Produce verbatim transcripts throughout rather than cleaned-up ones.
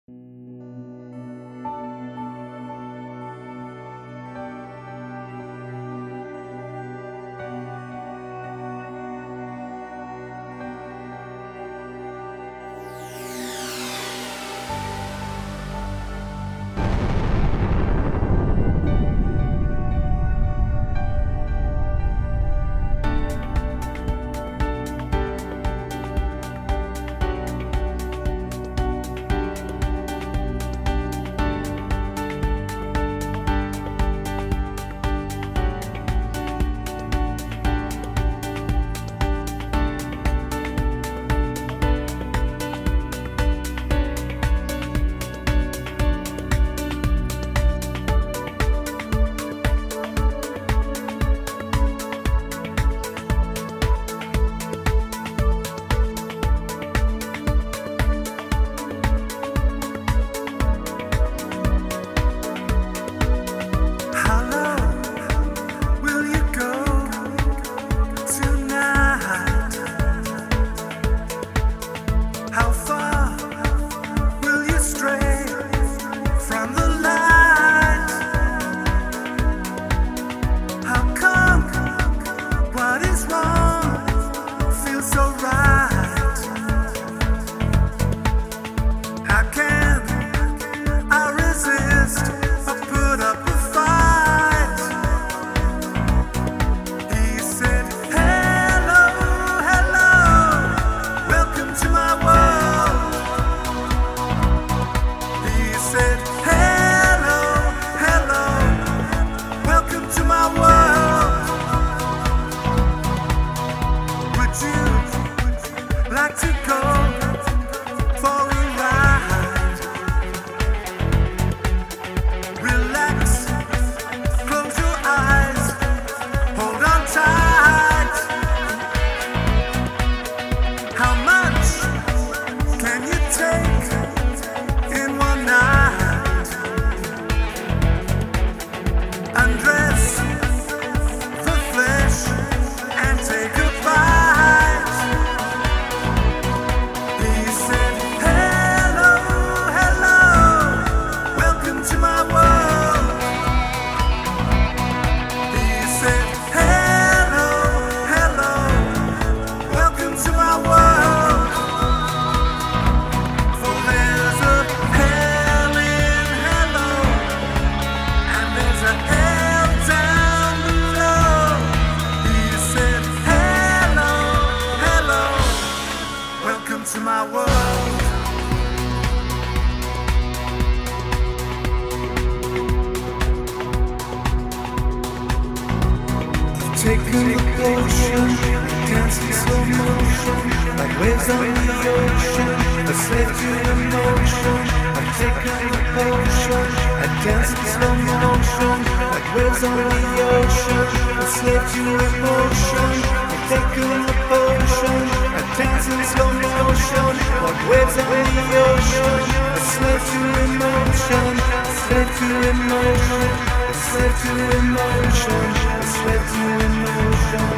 Taking the potion, dancing slow motion, like waves on the ocean, a slave to emotion. I'm taking the potion, I dance in slow motion, like waves on the ocean, a slave to emotion. I'm taking the potion, I dance in slow motion, like waves on the ocean, a slave to emotion, a slave to emotion, a slave to emotion, a slave to emotion.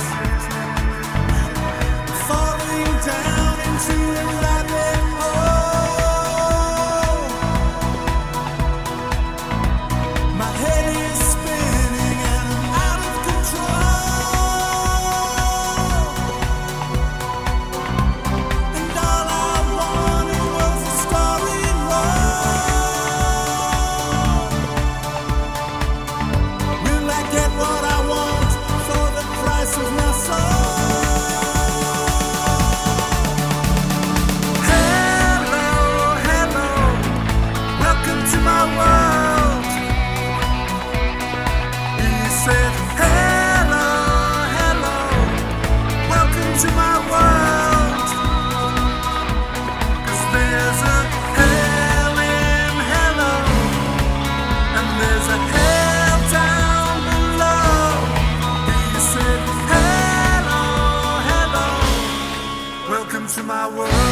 Falling down into a rabbit hole. My head is spinning and I'm out of control. And all I wanted was a story road. Will I get what I want for the price of my soul? To my world, 'cause there's a hell in hello, and there's a hell down below. He said, hello, hello, welcome to my world.